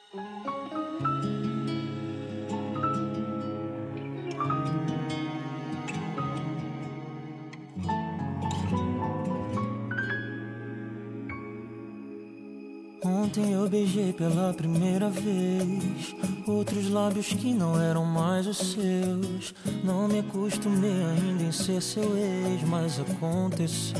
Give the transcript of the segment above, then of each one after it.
Ontem eu beijei pela primeira vez outros lábios que não eram mais os seus. Não me acostumei ainda em ser seu ex, mas aconteceu.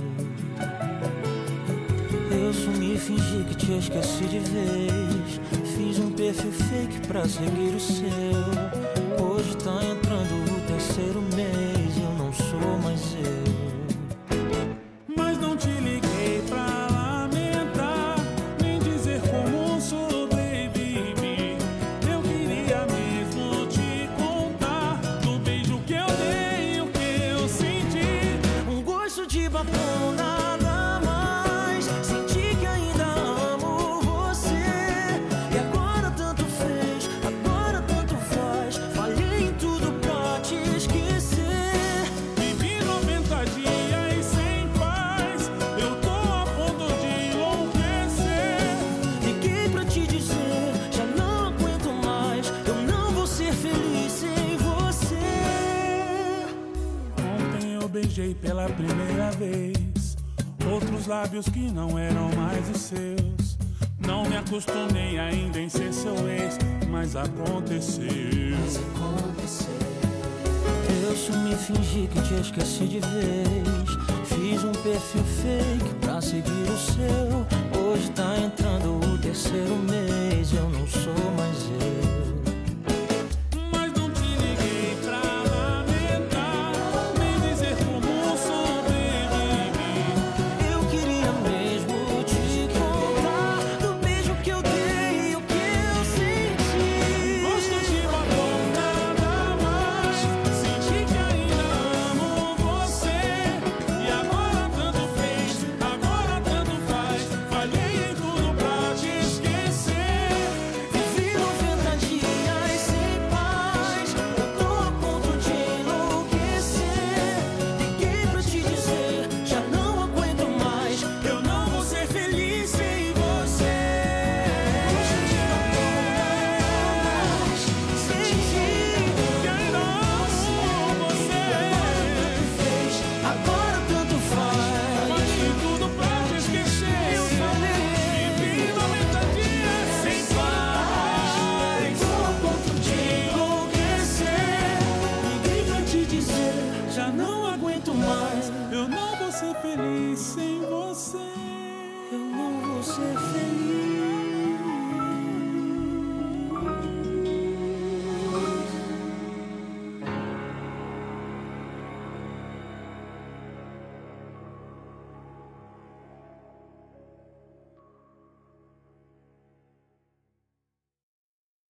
Eu sumi, fingi que te esqueci de vez. Fiz um perfil fake pra seguir o seu. Hoje tá entrando o terceiro mês e eu não sou mais eu. Mas não te liguei pra lamentar, nem dizer como sobrevivi. Eu queria mesmo te contar do beijo que eu dei, o que eu senti. Um gosto de batom, nada mais. Senti que ainda amo você. E agora tanto fez, agora tanto faz. Falhei em tudo pra te esquecer. Vivi 90 dias sem paz, eu tô a ponto de enlouquecer. Liguei pra te dizer, já não aguento mais. Eu não vou ser feliz sem você. Ontem eu beijei pela primeira vez outros lábios que não eram mais os seus. Não me acostumei ainda em ser seu ex, mas aconteceu. Eu sumi, fingi que te esqueci de vez. Fiz um perfil fake pra seguir o seu. Hoje tá